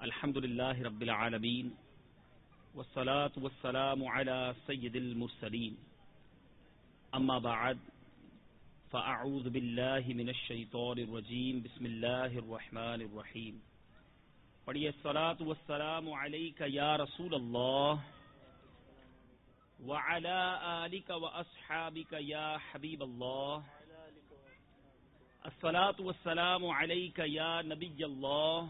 الحمد لله رب العالمين والصلاة والسلام على سيد المرسلين أما بعد فأعوذ بالله من الشيطان الرجيم بسم الله الرحمن الرحيم پڑھیے الصلاة والسلام عليك يا رسول الله وعلى آلك وأصحابك يا حبيب الله الصلاة والسلام عليك يا نبي الله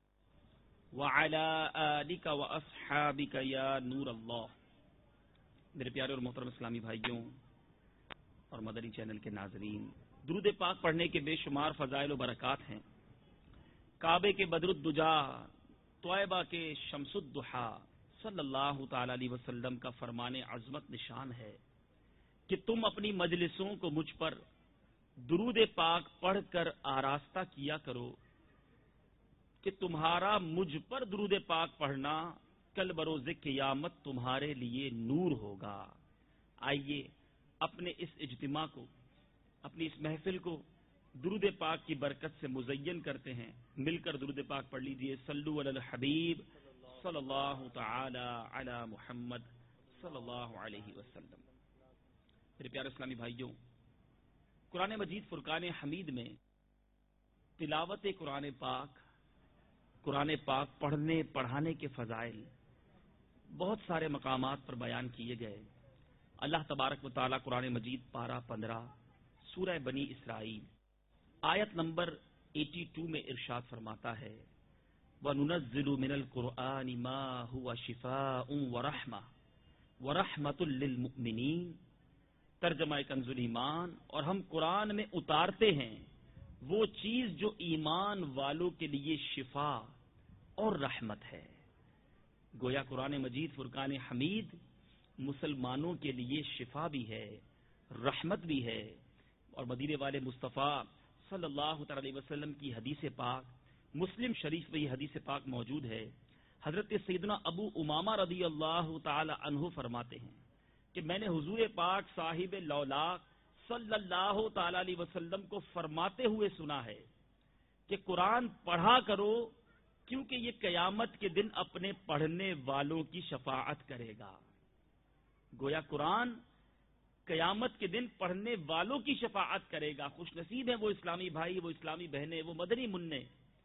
وعلى آلك وأصحابك يا نور اللہ۔ میرے پیارے اور محترم اسلامی بھائیوں اور مدنی چینل کے ناظرین، درود پاک پڑھنے کے بے شمار فضائل و برکات ہیں۔ کعبے کے بدر الدجا، طیبہ کے شمس الضحا صلی اللہ تعالی علیہ وسلم کا فرمان عظمت نشان ہے کہ تم اپنی مجلسوں کو مجھ پر درود پاک پڑھ کر آراستہ کیا کرو کہ تمہارا مجھ پر درود پاک پڑھنا کل بروز قیامت تمہارے لیے نور ہوگا۔ آئیے اپنے اس اجتماع کو، اپنی اس محفل کو درود پاک کی برکت سے مزین کرتے ہیں۔ مل کر درود پاک پڑھ لیجئے۔ صلو علی الحبیب صلی اللہ تعالی علی محمد صلی اللہ علیہ وسلم۔ میرے پیارے اسلامی بھائیوں، قرآن مجید فرقان حمید میں تلاوت قرآن پاک پڑھنے پڑھانے کے فضائل بہت سارے مقامات پر بیان کیے گئے۔ اللہ تبارک و تعالی قرآن مجید پارہ 15 سورہ بنی اسرائیل آیت نمبر 82 میں ارشاد فرماتا ہے وَنُنَزِّلُ مِنَ الْقُرْآنِ مَا هُوَ شِفَاءٌ وَرَحْمَةٌ وَرَحْمَةٌ لِّلْمُؤْمِنِينَ۔ ترجمہ کنز الایمان، اور ہم قرآن میں اتارتے ہیں وہ چیز جو ایمان والوں کے لیے شفا اور رحمت ہے۔ گویا قرآن مجید فرقان حمید مسلمانوں کے لیے شفا بھی ہے، رحمت بھی ہے، اور مدینے والے مصطفیٰ صلی اللہ تعالی علیہ وسلم کی حدیث پاک مسلم شریف میں یہ حدیث پاک موجود ہے۔ حضرت سیدنا ابو امامہ رضی اللہ تعالی عنہ فرماتے ہیں کہ میں نے حضور پاک صاحب لولاق صلی اللہ تعالی علیہ وسلم کو فرماتے ہوئے سنا ہے کہ قرآن پڑھا کرو کیونکہ یہ قیامت کے دن اپنے پڑھنے والوں کی شفاعت کرے گا۔ گویا قرآن قیامت کے دن پڑھنے والوں کی شفاعت کرے گا۔ خوش نصیب ہیں وہ اسلامی بھائی، وہ اسلامی بہنیں، وہ مدنی منع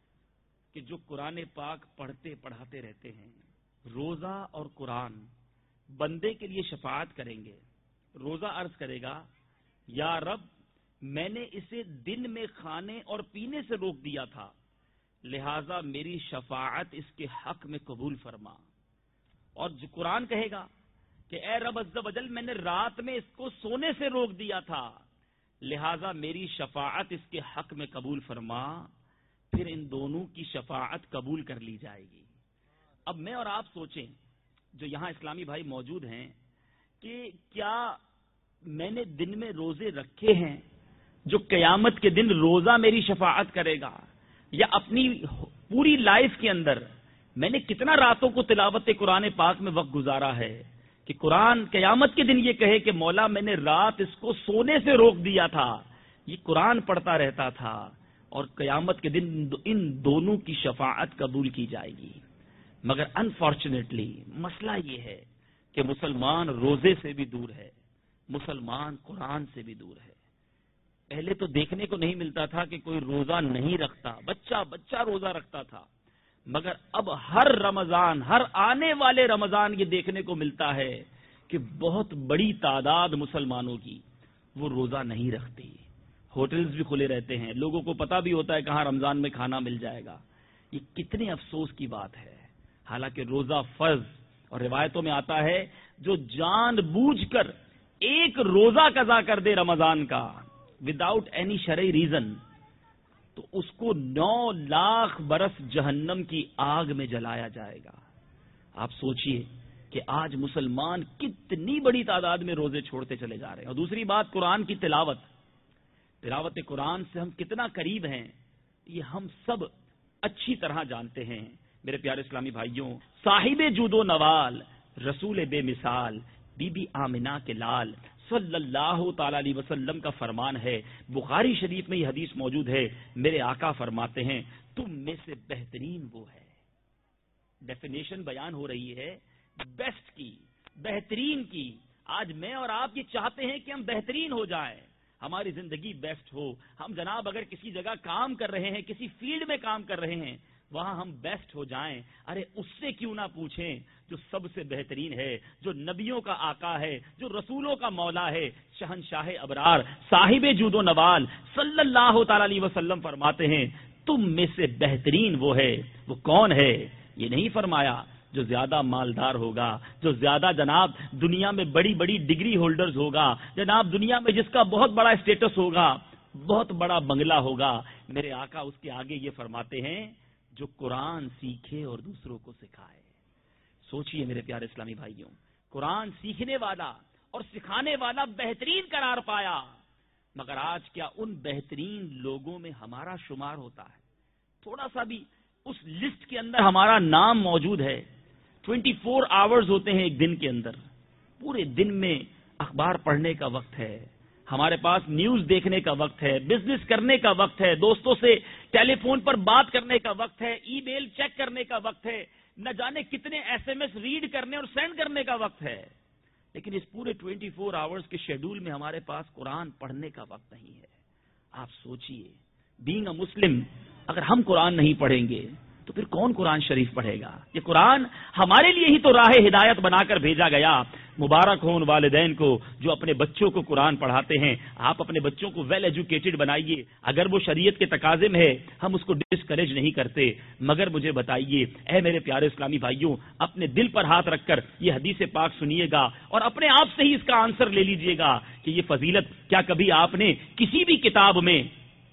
کہ جو قرآن پاک پڑھتے پڑھاتے رہتے ہیں۔ روزہ اور قرآن بندے کے لیے شفاعت کریں گے۔ روزہ عرض کرے گا یا رب میں نے اسے دن میں کھانے اور پینے سے روک دیا تھا، لہذا میری شفاعت اس کے حق میں قبول فرما۔ اور جو قرآن کہے گا کہ اے رب عز و جل میں نے رات میں اس کو سونے سے روک دیا تھا، لہذا میری شفاعت اس کے حق میں قبول فرما۔ پھر ان دونوں کی شفاعت قبول کر لی جائے گی۔ اب میں اور آپ سوچیں جو یہاں اسلامی بھائی موجود ہیں کہ کیا میں نے دن میں روزے رکھے ہیں جو قیامت کے دن روزہ میری شفاعت کرے گا، یا اپنی پوری لائف کے اندر میں نے کتنا راتوں کو تلاوت قرآن پاک میں وقت گزارا ہے کہ قرآن قیامت کے دن یہ کہے کہ مولا میں نے رات اس کو سونے سے روک دیا تھا، یہ قرآن پڑھتا رہتا تھا، اور قیامت کے دن ان دونوں کی شفاعت قبول کی جائے گی۔ مگر انفارچونیٹلی مسئلہ یہ ہے کہ مسلمان روزے سے بھی دور ہے، مسلمان قرآن سے بھی دور ہے۔ پہلے تو دیکھنے کو نہیں ملتا تھا کہ کوئی روزہ نہیں رکھتا، بچہ روزہ رکھتا تھا، مگر اب ہر رمضان، ہر آنے والے رمضان یہ دیکھنے کو ملتا ہے کہ بہت بڑی تعداد مسلمانوں کی وہ روزہ نہیں رکھتی۔ ہوٹلز بھی کھلے رہتے ہیں، لوگوں کو پتہ بھی ہوتا ہے کہاں رمضان میں کھانا مل جائے گا۔ یہ کتنے افسوس کی بات ہے، حالانکہ روزہ فرض، اور روایتوں میں آتا ہے جو جان بوجھ کر ایک روزہ قضا کر دے رمضان کا وداؤٹ اینی شرعی ریزن، تو اس کو 9 لاکھ برس جہنم کی آگ میں جلایا جائے گا۔ آپ سوچئے کہ آج مسلمان کتنی بڑی تعداد میں روزے چھوڑتے چلے جا رہے ہیں۔ اور دوسری بات قرآن کی تلاوت قرآن سے ہم کتنا قریب ہیں یہ ہم سب اچھی طرح جانتے ہیں۔ میرے پیارے اسلامی بھائیوں، صاحب جود و نوال، رسول بے مثال، بی بی آمنہ کے لال صلی اللہ تعالی علیہ وسلم کا فرمان ہے، بخاری شریف میں یہ حدیث موجود ہے، میرے آقا فرماتے ہیں تم میں سے بہترین وہ ہے ڈیفینیشن بیان ہو رہی ہے بیسٹ کی، بہترین کی۔ آج میں اور آپ یہ چاہتے ہیں کہ ہم بہترین ہو جائیں، ہماری زندگی بیسٹ ہو۔ ہم جناب اگر کسی جگہ کام کر رہے ہیں، کسی فیلڈ میں کام کر رہے ہیں، وہاں ہم بیسٹ ہو جائیں۔ ارے اس سے کیوں نہ پوچھیں جو سب سے بہترین ہے، جو نبیوں کا آقا ہے، جو رسولوں کا مولا ہے، شہنشاہ ابرار صاحب جود و نوال صلی اللہ تعالی علیہ وسلم فرماتے ہیں تم میں سے بہترین وہ ہے۔ وہ کون ہے؟ یہ نہیں فرمایا جو زیادہ مالدار ہوگا، جو زیادہ جناب دنیا میں بڑی بڑی ڈگری ہولڈرز ہوگا، جناب دنیا میں جس کا بہت بڑا اسٹیٹس ہوگا، بہت بڑا بنگلہ ہوگا۔ میرے آقا اس کے آگے یہ فرماتے ہیں جو قرآن سیکھے اور دوسروں کو سکھائے۔ سوچئے میرے پیارے اسلامی بھائیوں، قرآن سیکھنے والا اور سکھانے والا بہترین قرار پایا، مگر آج کیا ان بہترین لوگوں میں ہمارا شمار ہوتا ہے؟ تھوڑا سا بھی اس لسٹ کے اندر ہمارا نام موجود ہے؟ 24 آورز ہوتے ہیں ایک دن کے اندر، پورے دن میں اخبار پڑھنے کا وقت ہے، ہمارے پاس نیوز دیکھنے کا وقت ہے، بزنس کرنے کا وقت ہے، دوستوں سے ٹیلی فون پر بات کرنے کا وقت ہے، ای میل چیک کرنے کا وقت ہے، نہ جانے کتنے ایس ایم ایس ریڈ کرنے اور سینڈ کرنے کا وقت ہے، لیکن اس پورے 24 آورز کے شیڈول میں ہمارے پاس قرآن پڑھنے کا وقت نہیں ہے۔ آپ سوچئے، بینگ اے مسلم اگر ہم قرآن نہیں پڑھیں گے تو پھر کون قرآن شریف پڑھے گا؟ یہ قرآن ہمارے لیے ہی تو راہ ہدایت بنا کر بھیجا گیا۔ مبارک ہوں ان والدین کو جو اپنے بچوں کو قرآن پڑھاتے ہیں۔ آپ اپنے بچوں کو ویل ایجوکیٹڈ بنائیے، اگر وہ شریعت کے تقاضے میں ہے ہم اس کو ڈسکریج نہیں کرتے، مگر مجھے بتائیے اے میرے پیارے اسلامی بھائیوں، اپنے دل پر ہاتھ رکھ کر یہ حدیث پاک سنیے گا اور اپنے آپ سے ہی اس کا آنسر لے لیجئے گا کہ یہ فضیلت کیا کبھی آپ نے کسی بھی کتاب میں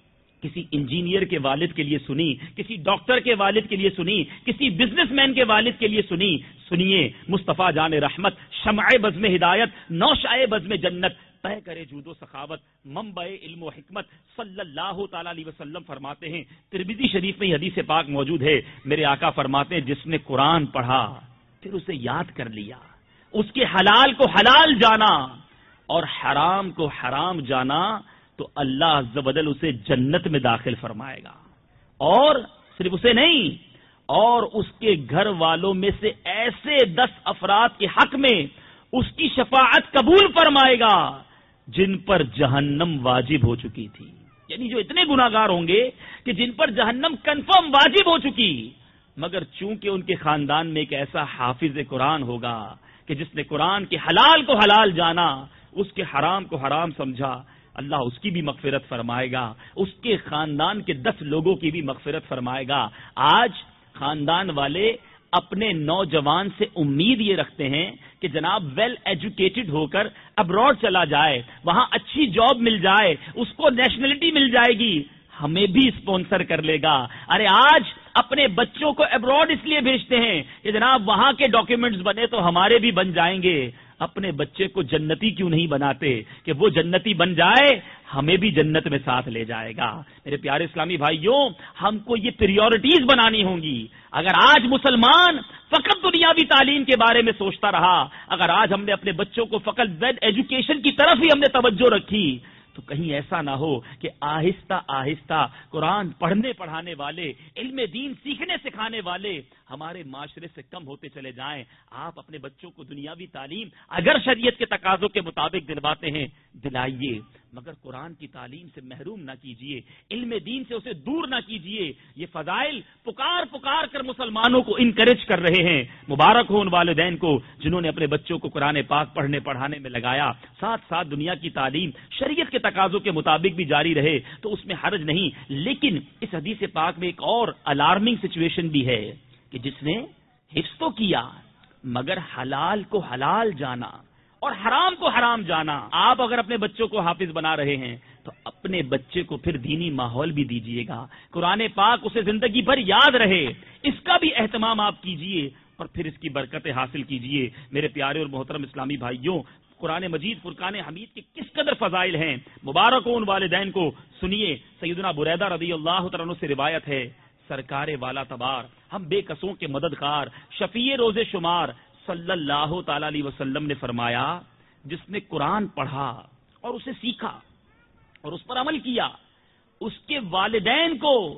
کسی انجینئر کے والد کے لیے سنی، کسی ڈاکٹر کے والد کے لیے سنی، کسی بزنس مین کے والد کے لیے سنی؟ سنیے، مصطفیٰ جان رحمت، شمع بزم ہدایت، نوشائے بزم جنت، طے کرے جود و سخاوت، منبع علم و حکمت صلی اللہ تعالی علیہ وسلم فرماتے ہیں، ترمذی شریف میں یہ حدیث پاک موجود ہے، میرے آقا فرماتے ہیں جس نے قرآن پڑھا پھر اسے یاد کر لیا، اس کے حلال کو حلال جانا اور حرام کو حرام جانا، تو اللہ عز و جل اسے جنت میں داخل فرمائے گا، اور صرف اسے نہیں، اور اس کے گھر والوں میں سے ایسے 10 افراد کے حق میں اس کی شفاعت قبول فرمائے گا جن پر جہنم واجب ہو چکی تھی۔ یعنی جو اتنے گناہگار ہوں گے کہ جن پر جہنم کنفرم واجب ہو چکی، مگر چونکہ ان کے خاندان میں ایک ایسا حافظ قرآن ہوگا کہ جس نے قرآن کے حلال کو حلال جانا، اس کے حرام کو حرام سمجھا، اللہ اس کی بھی مغفرت فرمائے گا، اس کے خاندان کے 10 لوگوں کی بھی مغفرت فرمائے گا۔ آج خاندان والے اپنے نوجوان سے امید یہ رکھتے ہیں کہ جناب ویل ایجوکیٹڈ ہو کر ابراڈ چلا جائے، وہاں اچھی جاب مل جائے، اس کو نیشنلٹی مل جائے گی، ہمیں بھی اسپانسر کر لے گا۔ ارے آج اپنے بچوں کو ابراڈ اس لیے بھیجتے ہیں کہ جناب وہاں کے ڈاکیومنٹس بنے تو ہمارے بھی بن جائیں گے۔ اپنے بچے کو جنتی کیوں نہیں بناتے کہ وہ جنتی بن جائے، ہمیں بھی جنت میں ساتھ لے جائے گا۔ میرے پیارے اسلامی بھائیوں، ہم کو یہ پریورٹیز بنانی ہوں گی۔ اگر آج مسلمان فقط دنیاوی تعلیم کے بارے میں سوچتا رہا، اگر آج ہم نے اپنے بچوں کو فقط ویل ایجوکیشن کی طرف ہی ہم نے توجہ رکھی، تو کہیں ایسا نہ ہو کہ آہستہ آہستہ قرآن پڑھنے پڑھانے والے، علم دین سیکھنے سکھانے والے ہمارے معاشرے سے کم ہوتے چلے جائیں۔ آپ اپنے بچوں کو دنیاوی تعلیم اگر شریعت کے تقاضوں کے مطابق دلواتے ہیں دلائیے، مگر قرآن کی تعلیم سے محروم نہ کیجیے، علم دین سے اسے دور نہ کیجیے۔ یہ فضائل پکار پکار کر مسلمانوں کو انکریج کر رہے ہیں۔ مبارک ہو ان والدین کو جنہوں نے اپنے بچوں کو قرآن پاک پڑھنے پڑھانے میں لگایا، ساتھ ساتھ دنیا کی تعلیم شریعت کے تقاضوں کے مطابق بھی جاری رہے تو اس میں حرج نہیں۔ لیکن اس حدیث پاک میں ایک اور الارمنگ سچویشن بھی ہے کہ جس نے حفظ تو کیا مگر حلال کو حلال جانا اور حرام کو حرام جانا۔ آپ اگر اپنے بچوں کو حافظ بنا رہے ہیں تو اپنے بچے کو پھر دینی ماحول بھی دیجیے گا، قرآن پاک اسے زندگی بھر یاد رہے، اس کا بھی اہتمام آپ کیجیے اور پھر اس کی برکتیں حاصل کیجیے۔ میرے پیارے اور محترم اسلامی بھائیوں، قرآن مجید فرقان حمید کے کس قدر فضائل ہیں، مبارک ہو ان والدین کو۔ سنیے، سیدنا بریدہ رضی اللہ تعالیٰ عنہ سے روایت ہے، سرکار والا تبار، ہم بے کسوں کے مددگار، شفیع روز شمار صلی اللہ تعالی علیہ وسلم نے فرمایا، جس نے قرآن پڑھا اور اسے سیکھا اور اس پر عمل کیا، اس کے والدین کو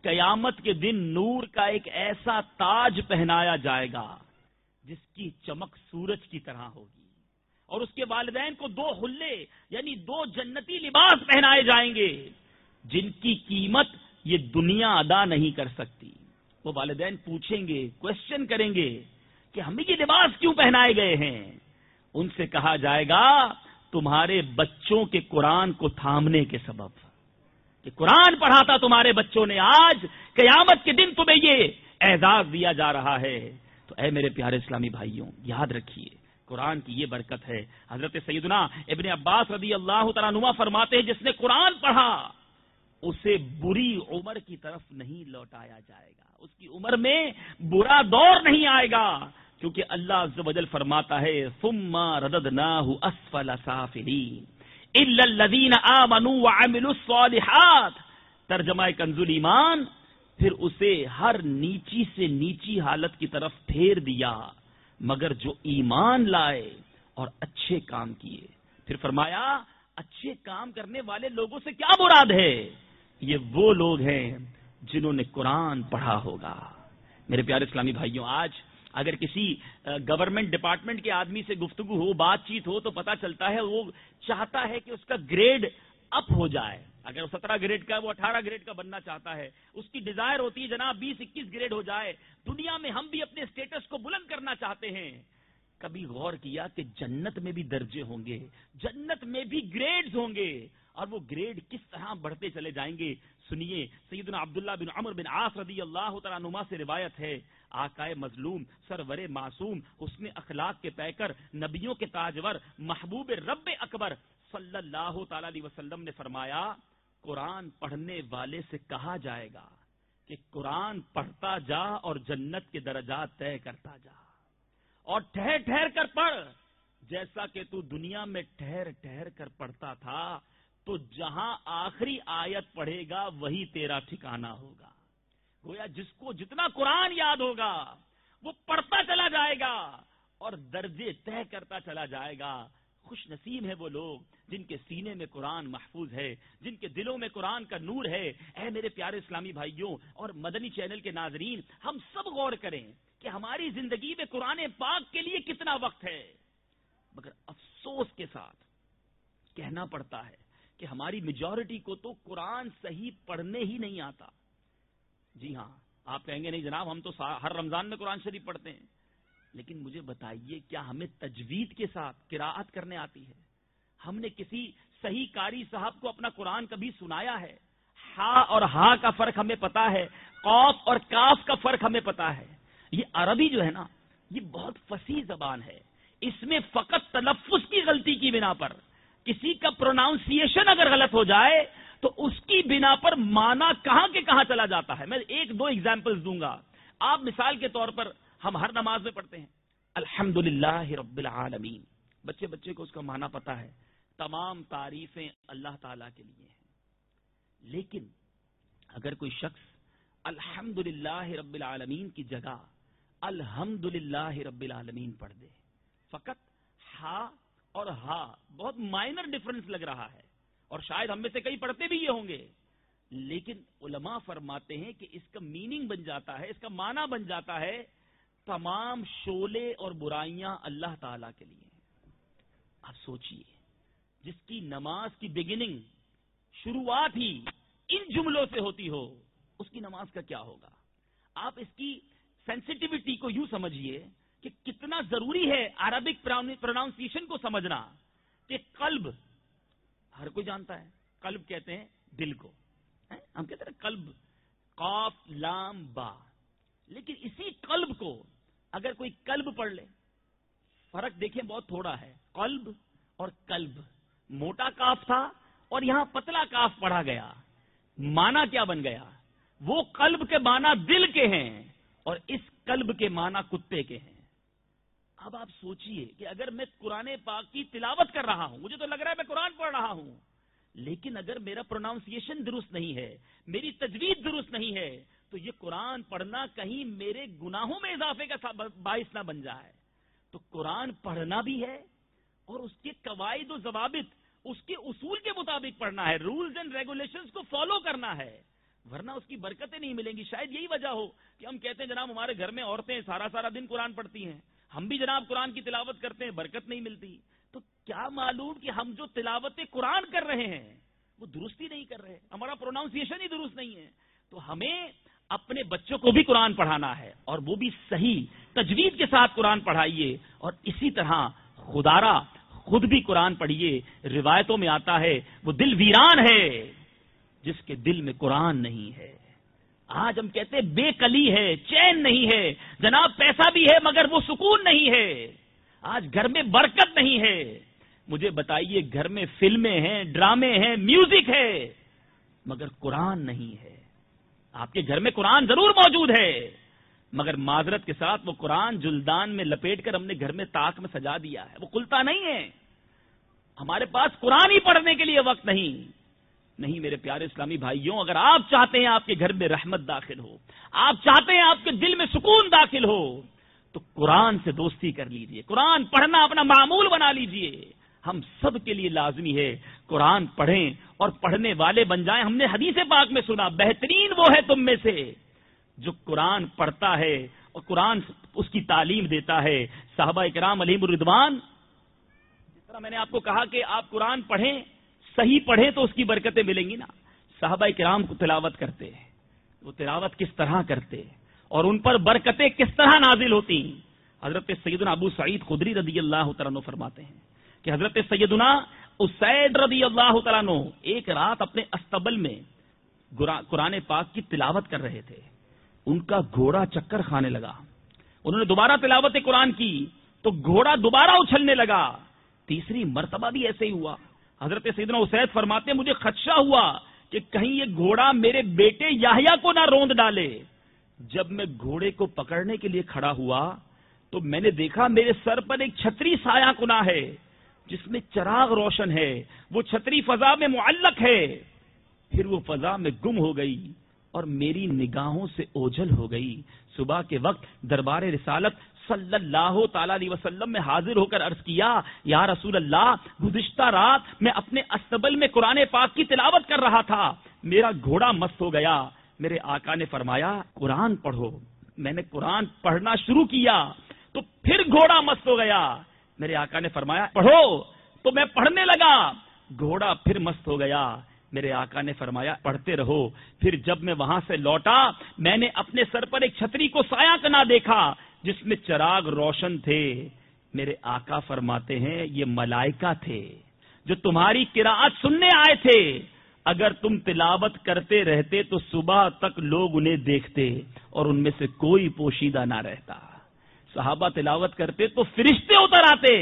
قیامت کے دن نور کا ایک ایسا تاج پہنایا جائے گا جس کی چمک سورج کی طرح ہوگی، اور اس کے والدین کو 2 حلے یعنی 2 جنتی لباس پہنائے جائیں گے جن کی قیمت یہ دنیا ادا نہیں کر سکتی۔ وہ والدین پوچھیں گے، کوشچن کریں گے کہ ہمیں یہ لباس کیوں پہنائے گئے ہیں؟ ان سے کہا جائے گا تمہارے بچوں کے قرآن کو تھامنے کے سبب، کہ قرآن پڑھا تھا تمہارے بچوں نے، آج قیامت کے دن تمہیں یہ اعزاز دیا جا رہا ہے۔ تو اے میرے پیارے اسلامی بھائیوں، یاد رکھیے قرآن کی یہ برکت ہے۔ حضرت سیدنا ابن عباس رضی اللہ تعالیٰ عنہما فرماتے ہیں جس نے قرآن پڑھا اسے بری عمر کی طرف نہیں لوٹایا جائے گا، اس کی عمر میں برا دور نہیں آئے گا، کیونکہ اللہ عز و جل فرماتا ہے ثم رددناہ اسفل سافلین الا الذین آمنوا وعملوا الصالحات۔ ترجمہ کنز الایمان، پھر اسے ہر نیچی سے نیچی حالت کی طرف پھیر دیا مگر جو ایمان لائے اور اچھے کام کیے۔ پھر فرمایا اچھے کام کرنے والے لوگوں سے کیا مراد ہے؟ یہ وہ لوگ ہیں جنہوں نے قرآن پڑھا ہوگا۔ میرے پیارے اسلامی بھائیوں، آج اگر کسی گورنمنٹ ڈپارٹمنٹ کے آدمی سے گفتگو ہو، بات چیت ہو، تو پتا چلتا ہے وہ چاہتا ہے کہ اس کا گریڈ اپ ہو جائے۔ اگر وہ 17 گریڈ کا وہ 18 گریڈ کا بننا چاہتا ہے، اس کی ڈیزائر ہوتی ہے جناب 20-21 گریڈ ہو جائے۔ دنیا میں ہم بھی اپنے اسٹیٹس کو بلند کرنا چاہتے ہیں۔ کبھی غور کیا کہ جنت میں بھی درجے ہوں گے، جنت میں بھی گریڈز ہوں گے، اور وہ گریڈ کس طرح بڑھتے چلے جائیں گے؟ سنیے، سیدنا عبداللہ بن عمر بن عاص رضی اللہ تعالیٰ عنہما سے روایت ہے، آقائے مظلوم، سرور معصوم، حسن اخلاق کے پیکر، نبیوں کے تاجور، محبوب رب اکبر صلی اللہ تعالی علیہ وسلم نے فرمایا قرآن پڑھنے والے سے کہا جائے گا کہ قرآن پڑھتا جا اور جنت کے درجات طے کرتا جا، اور ٹھہر ٹھہر کر پڑھ، جیسا کہ تو دنیا میں ٹھہر ٹھہر کر پڑھتا تھا تو جہاں آخری آیت پڑھے گا وہی تیرا ٹھکانہ ہوگا۔ گویا جس کو جتنا قرآن یاد ہوگا وہ پڑھتا چلا جائے گا اور درجے طے کرتا چلا جائے گا۔ خوش نصیب ہیں وہ لوگ جن کے سینے میں قرآن محفوظ ہے، جن کے دلوں میں قرآن کا نور ہے۔ اے میرے پیارے اسلامی بھائیوں اور مدنی چینل کے ناظرین، ہم سب غور کریں کہ ہماری زندگی میں قرآن پاک کے لیے کتنا وقت ہے، مگر افسوس کے ساتھ کہنا پڑتا ہے کہ ہماری میجورٹی کو تو قرآن صحیح پڑھنے ہی نہیں آتا۔ جی ہاں، آپ کہیں گے نہیں جناب ہم تو ہر رمضان میں قرآن شریف پڑھتے ہیں، لیکن مجھے بتائیے کیا ہمیں تجوید کے ساتھ قراءت کرنے آتی ہے؟ ہم نے کسی صحیح قاری صاحب کو اپنا قرآن کبھی سنایا ہے؟ ہا اور ہا کا فرق ہمیں پتا ہے، قاف اور کاف کا فرق ہمیں پتا ہے۔ یہ عربی جو ہے نا، یہ بہت فصیح زبان ہے، اس میں فقط تلفظ کی غلطی کی بنا پر کسی کا پروناؤنسیشن اگر غلط ہو جائے تو اس کی بنا پر معنی کہاں کے کہاں چلا جاتا ہے۔ میں 1-2 ایگزامپلز دوں گا۔ آپ مثال کے طور پر ہم ہر نماز میں پڑھتے ہیں الحمدللہ رب العالمین، بچے کو اس کا معنی پتا ہے، تمام تعریفیں اللہ تعالی کے لیے ہیں۔ لیکن اگر کوئی شخص الحمدللہ رب العالمین کی جگہ الحمدللہ رب العالمین پڑھ دے، فقط ہا اور ہا بہت مائنر ڈفرنس لگ رہا ہے، اور شاید ہم میں سے کئی پڑھتے بھی یہ ہوں گے، لیکن علماء فرماتے ہیں کہ اس کا میننگ بن جاتا ہے، اس کا معنی بن جاتا ہے تمام شعلے اور برائیاں اللہ تعالی کے لیے ہیں۔ آپ سوچئے جس کی نماز کی بگننگ، شروعات ہی ان جملوں سے ہوتی ہو، اس کی نماز کا کیا ہوگا؟ آپ اس کی سینسٹیوٹی کو یوں سمجھیے کہ کتنا ضروری ہے عربک پروناؤنسیشن کو سمجھنا، کہ قلب ہر کوئی جانتا ہے، قلب کہتے ہیں دل کو، ہم کہتے ہیں قلب، قاف لام با، لیکن اسی قلب کو اگر کوئی قلب پڑھ لے، فرق دیکھیں بہت تھوڑا ہے، قلب اور قلب، موٹا کاف تھا اور یہاں پتلا کاف پڑھا گیا، معنی کیا بن گیا؟ وہ قلب کے معنی دل کے ہیں اور اس قلب کے معنی کتے کے ہیں۔ اب آپ سوچئے کہ اگر میں قرآن پاک کی تلاوت کر رہا ہوں، مجھے تو لگ رہا ہے میں قرآن پڑھ رہا ہوں، لیکن اگر میرا پروناؤنسیشن درست نہیں ہے، میری تجوید درست نہیں ہے، تو یہ قرآن پڑھنا کہیں میرے گناہوں میں اضافے کا باعث نہ بن جائے۔ تو قرآن پڑھنا بھی ہے اور اس کے قواعد و ضوابط، اس کے اصول کے مطابق پڑھنا ہے، رولز اینڈ ریگولیشنز کو فالو کرنا ہے۔ ورنہ اس کی برکتیں نہیں ملیں گی. شاید یہی وجہ ہو کہ ہم کہتے ہیں جناب ہمارے گھر میں عورتیں سارا دن قرآن پڑھتی ہیں, ہم بھی جناب قرآن کی تلاوت کرتے ہیں, برکت نہیں ملتی. تو کیا معلوم کہ ہم جو تلاوت قرآن کر رہے ہیں وہ درست ہی نہیں کر رہے, ہمارا پروناؤنسیشن ہی درست نہیں ہے. تو ہمیں اپنے بچوں کو بھی قرآن پڑھانا ہے, اور وہ بھی صحیح تجوید کے ساتھ قرآن پڑھائیے, اور اسی طرح خدارا خود بھی قرآن پڑھیے. روایتوں میں آتا ہے وہ دل ویران ہے جس کے دل میں قرآن نہیں ہے. آج ہم کہتے ہیں بے کلی ہے, چین نہیں ہے, جناب پیسہ بھی ہے مگر وہ سکون نہیں ہے. آج گھر میں برکت نہیں ہے. مجھے بتائیے گھر میں فلمیں ہیں, ڈرامے ہیں, میوزک ہے, مگر قرآن نہیں ہے. آپ کے گھر میں قرآن ضرور موجود ہے, مگر معذرت کے ساتھ وہ قرآن جلدان میں لپیٹ کر ہم نے گھر میں طاق میں سجا دیا ہے, وہ کھلتا نہیں ہے. ہمارے پاس قرآن ہی پڑھنے کے لیے وقت نہیں میرے پیارے اسلامی بھائیوں, اگر آپ چاہتے ہیں آپ کے گھر میں رحمت داخل ہو, آپ چاہتے ہیں آپ کے دل میں سکون داخل ہو, تو قرآن سے دوستی کر لیجئے, قرآن پڑھنا اپنا معمول بنا لیجئے. ہم سب کے لیے لازمی ہے قرآن پڑھیں اور پڑھنے والے بن جائیں. ہم نے حدیث پاک میں سنا بہترین وہ ہے تم میں سے جو قرآن پڑھتا ہے اور قرآن اس کی تعلیم دیتا ہے. صحابہ کرام علیہم الرضوان, جس طرح میں نے آپ کو کہا کہ آپ قرآن پڑھیں, صحیح پڑھیں تو اس کی برکتیں ملیں گی نا. صحابہ کرام کو تلاوت کرتے, وہ تلاوت کس طرح کرتے اور ان پر برکتیں کس طرح نازل ہوتی. حضرت سیدنا ابو سعید خدری رضی اللہ تعالیٰ عنہ فرماتے ہیں کہ حضرت سیدنا اسید رضی اللہ تعالیٰ عنہ ایک رات اپنے استبل میں قرآن پاک کی تلاوت کر رہے تھے. ان کا گھوڑا چکر کھانے لگا. انہوں نے دوبارہ تلاوت قرآن کی تو گھوڑا دوبارہ اچھلنے لگا. تیسری مرتبہ بھی ایسے ہی ہوا. حضرت سیدنا اسید فرماتے ہیں مجھے خدشہ ہوا کہ کہیں یہ گھوڑا میرے بیٹے یحییٰ کو نہ روند ڈالے. جب میں گھوڑے کو پکڑنے کے لیے کھڑا ہوا تو میں نے دیکھا میرے سر پر ایک چھتری سایہ کنا ہے جس میں چراغ روشن ہے. وہ چھتری فضا میں معلق ہے. پھر وہ فضا میں گم ہو گئی اور میری نگاہوں سے اوجھل ہو گئی. صبح کے وقت دربار رسالت صلی اللہ تعالی علیہ وسلم میں حاضر ہو کر عرض کیا یا رسول اللہ, گزشتہ رات میں اپنے استبل میں قرآن پاک کی تلاوت کر رہا تھا, میرا گھوڑا مست ہو گیا. میرے آقا نے فرمایا قرآن پڑھو. میں نے قرآن پڑھنا شروع کیا تو پھر گھوڑا مست ہو گیا. میرے آقا نے فرمایا پڑھو, تو میں پڑھنے لگا, گھوڑا پھر مست ہو گیا. میرے آقا نے فرمایا پڑھتے رہو. پھر جب میں وہاں سے لوٹا میں نے اپنے سر پر ایک چھتری کو سایہ کنا دیکھا جس میں چراغ روشن تھے. میرے آقا فرماتے ہیں یہ ملائکہ تھے جو تمہاری قرأت سننے آئے تھے. اگر تم تلاوت کرتے رہتے تو صبح تک لوگ انہیں دیکھتے اور ان میں سے کوئی پوشیدہ نہ رہتا. صحابہ تلاوت کرتے تو فرشتے اتر آتے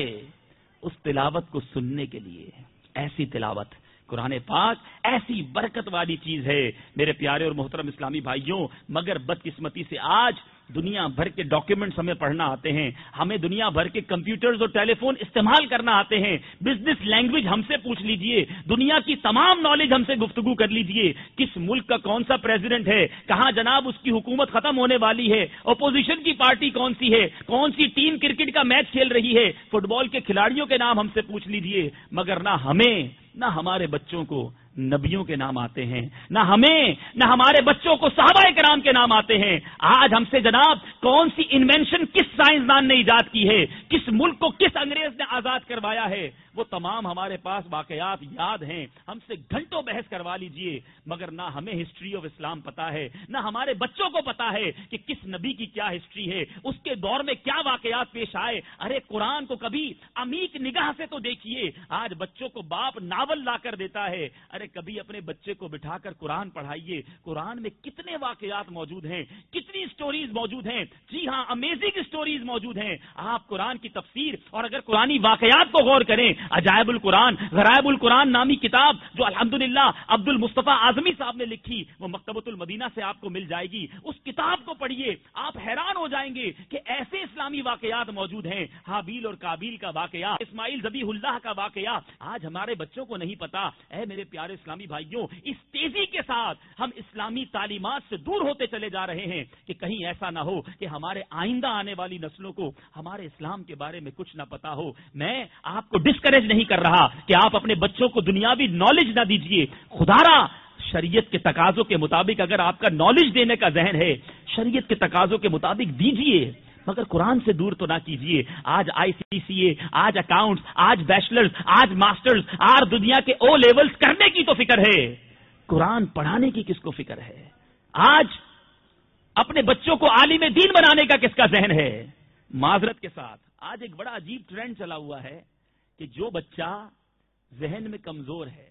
اس تلاوت کو سننے کے لیے. ایسی تلاوت قرآن پاک ایسی برکت والی چیز ہے میرے پیارے اور محترم اسلامی بھائیوں. مگر بدقسمتی سے آج دنیا بھر کے ڈاکیومنٹس ہمیں پڑھنا آتے ہیں, ہمیں دنیا بھر کے کمپیوٹرز اور ٹیلی فون استعمال کرنا آتے ہیں. بزنس لینگویج ہم سے پوچھ لیجئے, دنیا کی تمام نالج ہم سے گفتگو کر لیجئے. کس ملک کا کون سا پریزیڈنٹ ہے, کہاں جناب اس کی حکومت ختم ہونے والی ہے, اپوزیشن کی پارٹی کون سی ہے, کون سی ٹیم کرکٹ کا میچ کھیل رہی ہے, فٹ بال کے کھلاڑیوں کے نام ہم سے پوچھ لیجئے. مگر نہ ہمیں نہ ہمارے بچوں کو نبیوں کے نام آتے ہیں, نہ ہمیں نہ ہمارے بچوں کو صحابہ کرام کے نام آتے ہیں. آج ہم سے جناب کون سی انوینشن کس سائنسدان نے ایجاد کی ہے, کس ملک کو کس انگریز نے آزاد کروایا ہے, وہ تمام ہمارے پاس واقعات یاد ہیں. ہم سے گھنٹوں بحث کروا لیجئے, مگر نہ ہمیں ہسٹری آف اسلام پتا ہے, نہ ہمارے بچوں کو پتا ہے کہ کس نبی کی کیا ہسٹری ہے, اس کے دور میں کیا واقعات پیش آئے. ارے قرآن کو کبھی عمیق نگاہ سے تو دیکھیے. آج بچوں کو باپ ناول لا کر دیتا ہے, ارے کبھی اپنے بچے کو بٹھا کر قرآن پڑھائیے. قرآن میں کتنے واقعات موجود ہیں, کتنی سٹوریز موجود ہیں. جی ہاں, امیزنگ سٹوریز موجود ہیں. آپ قرآن کی تفسیر اور اگر قرآنی واقعات کو غور کریں, عجائب القرآن غرائب القرآن نامی کتاب جو الحمدللہ عبد المصطفیٰ اعظمی صاحب نے لکھی, وہ مکتبۃ المدینہ سے آپ کو مل جائے گی. اس کتاب کو پڑھیے, آپ حیران ہو جائیں گے کہ ایسے اسلامی واقعات موجود ہیں. حابیل اور کابیل کا واقعہ, اسماعیل ذبیح اللہ کا واقعہ آج ہمارے بچوں کو نہیں پتا. اے میرے پیارے اسلامی بھائیوں, اس تیزی کے ساتھ ہم اسلامی تعلیمات سے دور ہوتے چلے جا رہے ہیں کہ کہیں ایسا نہ ہو کہ ہمارے آئندہ آنے والی نسلوں کو ہمارے اسلام کے بارے میں کچھ نہ پتا ہو. میں آپ کو ڈسکریج نہیں کر رہا کہ آپ اپنے بچوں کو دنیاوی نالج نہ دیجیے. خدا را شریعت کے تقاضوں کے مطابق اگر آپ کا نالج دینے کا ذہن ہے، شریعت کے تقاضوں کے مطابق دیجئے، مگر قرآن سے دور تو نہ کیجئے۔ آج ICCA، آج اکاؤنٹس، آج بیچلرز، آج ماسٹرز، آج دنیا کے او لیولز کرنے کی تو فکر ہے، قرآن پڑھانے کی کس کو فکر ہے؟ آج اپنے بچوں کو عالم دین بنانے کا کس کا ذہن ہے؟ معذرت کے ساتھ آج ایک بڑا عجیب ٹرینڈ چلا ہوا ہے کہ جو بچہ ذہن میں کمزور ہے،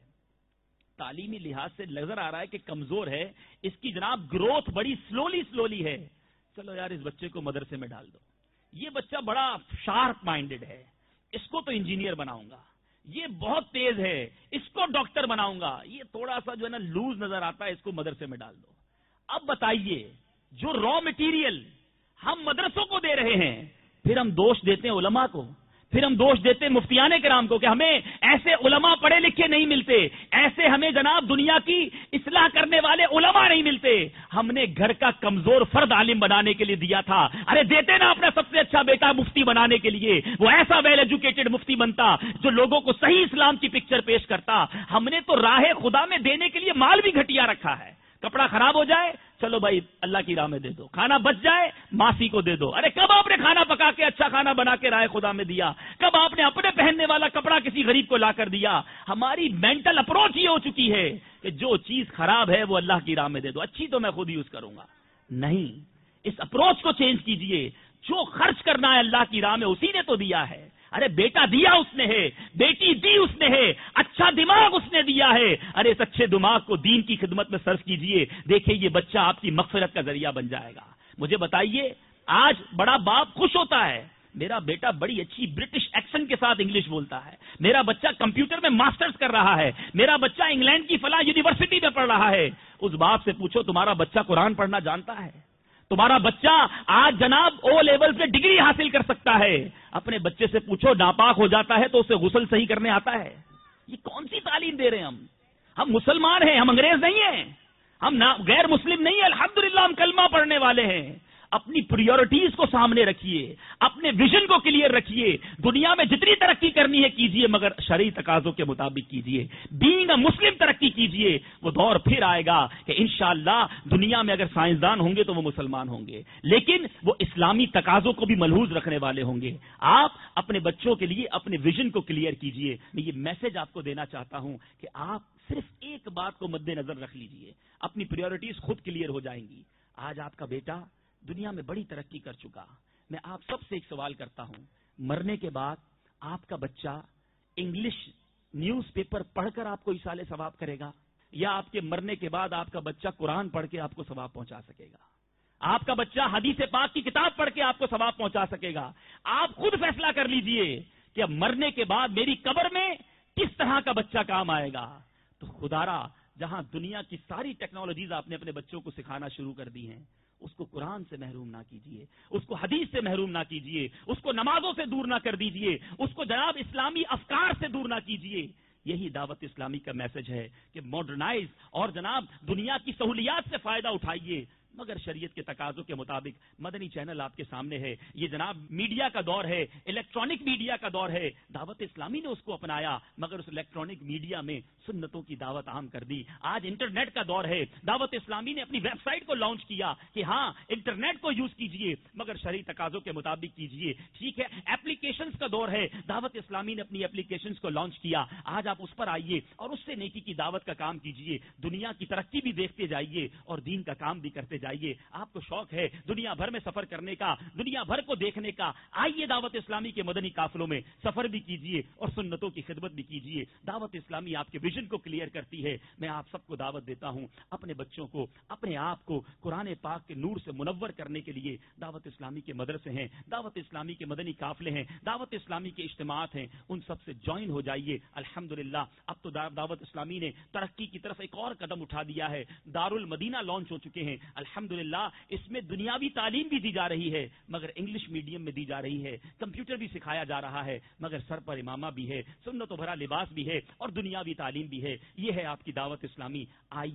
تعلیمی لحاظ سے نظر آ رہا ہے کہ کمزور ہے، اس کی جناب گروتھ بڑی سلولی ہے، چلو یار اس بچے کو مدرسے میں ڈال دو، یہ بچہ بڑا شارپ مائنڈڈ ہے، اس کو تو انجینئر بناؤں گا، یہ بہت تیز ہے، اس کو ڈاکٹر بناؤں گا، یہ تھوڑا سا جو ہے نا لوز نظر آتا ہے، اس کو مدرسے میں ڈال دو۔ اب بتائیے، جو را مٹیریل ہم مدرسوں کو دے رہے ہیں، پھر ہم دوش دیتے ہیں علماء کو، پھر ہم دوش دیتے ہیں مفتیان کرام کو کہ ہمیں ایسے علماء پڑھے لکھے نہیں ملتے، ایسے ہمیں جناب دنیا کی اصلاح کرنے والے علماء نہیں ملتے، ہم نے گھر کا کمزور فرد عالم بنانے کے لیے دیا تھا، ارے دیتے نا اپنا سب سے اچھا بیٹا مفتی بنانے کے لیے، وہ ایسا ویل ایجوکیٹڈ مفتی بنتا جو لوگوں کو صحیح اسلام کی پکچر پیش کرتا۔ ہم نے تو راہ خدا میں دینے کے لیے مال بھی گھٹیا رکھا ہے، کپڑا خراب ہو جائے چلو بھائی اللہ کی راہ میں دے دو، کھانا بچ جائے ماسی کو دے دو، ارے کب آپ نے کھانا پکا کے اچھا کھانا بنا کے راہ خدا میں دیا؟ کب آپ نے اپنے پہننے والا کپڑا کسی غریب کو لا کر دیا؟ ہماری مینٹل اپروچ یہ ہو چکی ہے کہ جو چیز خراب ہے وہ اللہ کی راہ میں دے دو، اچھی تو میں خود یوز کروں گا۔ نہیں، اس اپروچ کو چینج کیجئے، جو خرچ کرنا ہے اللہ کی راہ میں اسی نے تو دیا ہے، ارے بیٹا دیا اس نے ہے، بیٹی دی اس نے ہے، اچھا دماغ اس نے دیا ہے، ارے اس اچھے دماغ کو دین کی خدمت میں صرف کیجئے، دیکھیں یہ بچہ آپ کی مغفرت کا ذریعہ بن جائے گا۔ مجھے بتائیے، آج بڑا باپ خوش ہوتا ہے، میرا بیٹا بڑی اچھی برٹش ایکسنٹ کے ساتھ انگلش بولتا ہے، میرا بچہ کمپیوٹر میں ماسٹرز کر رہا ہے، میرا بچہ انگلینڈ کی فلاں یونیورسٹی میں پڑھ رہا ہے۔ اس باپ سے پوچھو تمہارا بچہ قرآن پڑھنا جانتا ہے؟ تمہارا بچہ آج جناب او لیول پہ ڈگری حاصل کر سکتا ہے، اپنے بچے سے پوچھو ناپاک ہو جاتا ہے تو اسے غسل صحیح کرنے آتا ہے؟ یہ کون سی تعلیم دے رہے ہیں ہم مسلمان ہیں، ہم انگریز نہیں ہیں، ہم غیر مسلم نہیں ہیں، الحمدللہ ہم کلمہ پڑھنے والے ہیں۔ اپنی پریورٹیز کو سامنے رکھیے، اپنے ویژن کو کلیئر رکھیے، دنیا میں جتنی ترقی کرنی ہے کیجیے مگر شرعی تقاضوں کے مطابق کیجیے، بینگ اے مسلم ترقی کیجیے۔ وہ دور پھر آئے گا کہ انشاءاللہ دنیا میں اگر سائنسدان ہوں گے تو وہ مسلمان ہوں گے، لیکن وہ اسلامی تقاضوں کو بھی ملحوظ رکھنے والے ہوں گے۔ آپ اپنے بچوں کے لیے اپنے ویژن کو کلیئر کیجیے۔ میں یہ میسج آپ کو دینا چاہتا ہوں کہ آپ صرف ایک بات کو مد نظر رکھ لیجیے، اپنی پریورٹیز خود کلیئر ہو جائیں گی۔ آج آپ کا بیٹا دنیا میں بڑی ترقی کر چکا، میں آپ سب سے ایک سوال کرتا ہوں، مرنے کے بعد آپ کا بچہ انگلش نیوز پیپر پڑھ کر آپ کو ایصال ثواب کرے گا، یا آپ کے مرنے کے بعد آپ کا بچہ قرآن پڑھ کے آپ کو ثواب پہنچا سکے گا؟ آپ کا بچہ حدیث پاک کی کتاب پڑھ کے آپ کو ثواب پہنچا سکے گا؟ آپ خود فیصلہ کر لیجئے کہ اب مرنے کے بعد میری قبر میں کس طرح کا بچہ کام آئے گا۔ تو خدارا جہاں دنیا کی ساری ٹیکنالوجیز آپ نے اپنے بچوں کو سکھانا شروع کر دی ہیں، اس کو قرآن سے محروم نہ کیجیے، اس کو حدیث سے محروم نہ کیجیے، اس کو نمازوں سے دور نہ کر دیجیے، اس کو جناب اسلامی افکار سے دور نہ کیجیے۔ یہی دعوت اسلامی کا میسج ہے کہ ماڈرنائز اور جناب دنیا کی سہولیات سے فائدہ اٹھائیے مگر شریعت کے تقاضوں کے مطابق۔ مدنی چینل آپ کے سامنے ہے، یہ جناب میڈیا کا دور ہے، الیکٹرانک میڈیا کا دور ہے، دعوت اسلامی نے اس کو اپنایا مگر اس الیکٹرانک میڈیا میں سنتوں کی دعوت عام کر دی۔ آج انٹرنیٹ کا دور ہے، دعوت اسلامی نے اپنی ویب سائٹ کو لانچ کیا کہ ہاں انٹرنیٹ کو یوز کیجئے مگر شرعی تقاضوں کے مطابق کیجئے، ٹھیک ہے۔ ایپلیکیشنز کا دور ہے، دعوت اسلامی نے اپنی ایپلیکیشنز کو لانچ کیا، آج آپ اس پر آئیے اور اس سے نیکی کی دعوت کا کام کیجئے، دنیا کی ترقی بھی دیکھتے جائیے اور دین کا کام بھی کرتے جائیے۔ آپ کو شوق ہے دنیا بھر میں سفر کرنے کا، دنیا بھر کو دیکھنے کا، آئیے دعوت اسلامی کے مدنی قافلوں میں سفر بھی کیجئے اور سنتوں کی خدمت بھی کیجئے۔ دعوت اسلامی آپ کے ویژن کو کلیئر کرتی ہے۔ میں آپ سب کو دعوت دیتا ہوں اپنے بچوں کو، اپنے آپ کو قرآن پاک کے نور سے منور کرنے کے لیے دعوت اسلامی کے مدرسے ہیں، دعوت اسلامی کے مدنی قافلے ہیں، دعوت اسلامی کے اجتماعات ہیں، ان سب سے جوائن ہو جائیے۔ الحمدللہ اب تو دعوت اسلامی نے ترقی کی طرف ایک اور قدم اٹھا دیا ہے، دارالمدینہ لانچ ہو چکے ہیں۔ الحمدللہ اس میں دنیاوی تعلیم بھی دی جا رہی ہے مگر انگلش میڈیم میں دی جا رہی ہے، کمپیوٹر بھی سکھایا جا رہا ہے مگر سر پر امامہ بھی ہے، سنت و بھرا لباس بھی ہے اور دنیاوی تعلیم بھی ہے۔ یہ ہے آپ کی دعوت اسلامی۔ آئیے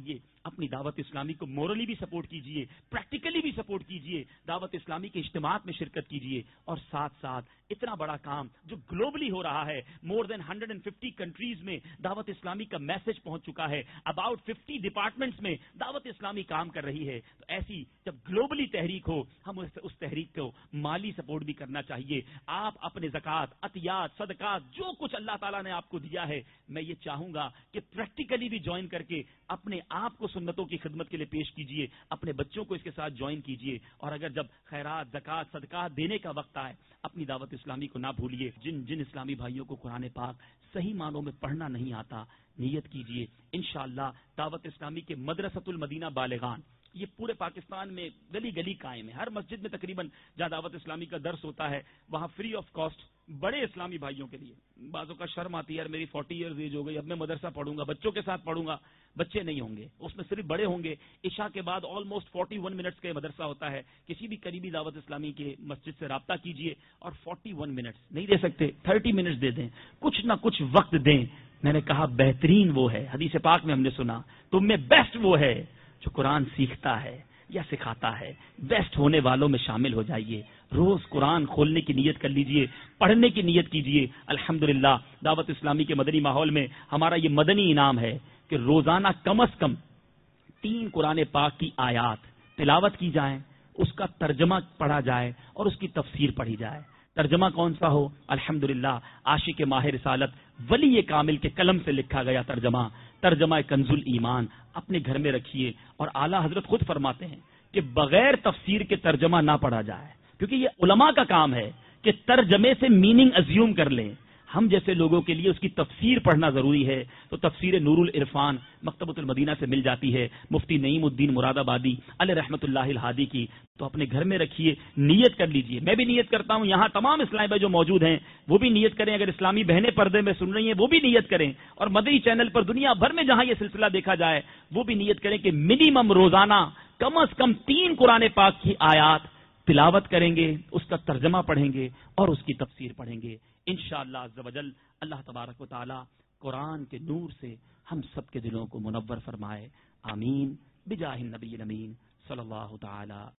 اپنی دعوت اسلامی کو مورلی بھی سپورٹ کیجئے، پریکٹیکلی بھی سپورٹ کیجئے، دعوت اسلامی کے اجتماعات میں شرکت کیجئے، اور ساتھ ساتھ اتنا بڑا کام جو گلوبلی ہو رہا ہے، مور دین 150 کنٹریز میں دعوت اسلامی کا میسج پہنچ چکا ہے، اباؤٹ 50 ڈپارٹمنٹس میں دعوت اسلامی کام کر رہی ہے، تو ایسی جب گلوبلی تحریک ہو ہم اس تحریک کو مالی سپورٹ بھی کرنا چاہیے۔ آپ اپنے زکوٰۃ، عطیات، صدقات، جو کچھ اللہ تعالیٰ نے آپ کو دیا ہے، میں یہ چاہوں گا کہ پریکٹیکلی بھی جوائن کر کے اپنے آپ کو سنتوں کی خدمت کے لیے پیش کیجئے، اپنے بچوں کو اس کے ساتھ جوائن کیجئے، اور اگر جب خیرات، زکوٰۃ، صدقات دینے کا وقت آئے اپنی دعوت اسلامی کو نہ بھولیے۔ جن اسلامی بھائیوں کو قرآن پاک صحیح معنوں میں پڑھنا نہیں آتا، نیت کیجئے انشاءاللہ دعوت اسلامی کے مدرسۃ المدینہ بالغان یہ پورے پاکستان میں گلی گلی قائم ہے، ہر مسجد میں تقریباً جہاں دعوت اسلامی کا درس ہوتا ہے وہاں فری آف کاسٹ بڑے اسلامی بھائیوں کے لیے۔ بعضوں کا شرم آتی ہے، یار میری 40 ایئرز ایج ہو گئی، اب میں مدرسہ پڑھوں گا، بچوں کے ساتھ پڑھوں گا، بچے نہیں ہوں گے، اس میں صرف بڑے ہوں گے۔ عشاء کے بعد آلموسٹ 41 منٹس کا مدرسہ ہوتا ہے، کسی بھی قریبی دعوت اسلامی کے مسجد سے رابطہ کیجئے، اور 41 منٹس نہیں دے سکتے 30 منٹس دے دیں، کچھ نہ کچھ وقت دیں۔ میں نے کہا بہترین وہ ہے، حدیث پاک میں ہم نے سنا، تم میں بیسٹ وہ ہے جو قرآن سیکھتا ہے یا سکھاتا ہے، بیسٹ ہونے والوں میں شامل ہو جائیے۔ روز قرآن کھولنے کی نیت کر لیجئے، پڑھنے کی نیت کیجئے۔ الحمدللہ دعوت اسلامی کے مدنی ماحول میں ہمارا یہ مدنی انعام ہے کہ روزانہ کم از کم 3 قرآن پاک کی آیات تلاوت کی جائیں، اس کا ترجمہ پڑھا جائے اور اس کی تفسیر پڑھی جائے۔ ترجمہ کون سا ہو؟ الحمدللہ عاشق ماہ رسالت ولی کامل کے قلم سے لکھا گیا ترجمہ کنز الایمان اپنے گھر میں رکھیے، اور اعلیٰ حضرت خود فرماتے ہیں کہ بغیر تفسیر کے ترجمہ نہ پڑھا جائے، کیونکہ یہ علماء کا کام ہے کہ ترجمے سے میننگ ازیوم کر لیں۔ ہم جیسے لوگوں کے لیے اس کی تفسیر پڑھنا ضروری ہے، تو تفسیر نور العرفان مکتبۃ المدینہ سے مل جاتی ہے، مفتی نعیم الدین مراد آبادی علیہ رحمۃ اللہ الہادی کی، تو اپنے گھر میں رکھیے، نیت کر لیجئے۔ میں بھی نیت کرتا ہوں، یہاں تمام اسلامی بھائی جو موجود ہیں وہ بھی نیت کریں، اگر اسلامی بہنیں پردے میں سن رہی ہیں وہ بھی نیت کریں، اور مدنی چینل پر دنیا بھر میں جہاں یہ سلسلہ دیکھا جائے وہ بھی نیت کریں کہ منیمم روزانہ کم از کم 3 قرآن پاک کی آیات تلاوت کریں گے، اس کا ترجمہ پڑھیں گے اور اس کی تفسیر پڑھیں گے انشاءاللہ عز و جل۔ اللہ تبارک و تعالی قرآن کے نور سے ہم سب کے دلوں کو منور فرمائے، آمین بجاہ النبی الامین صلی اللہ تعالی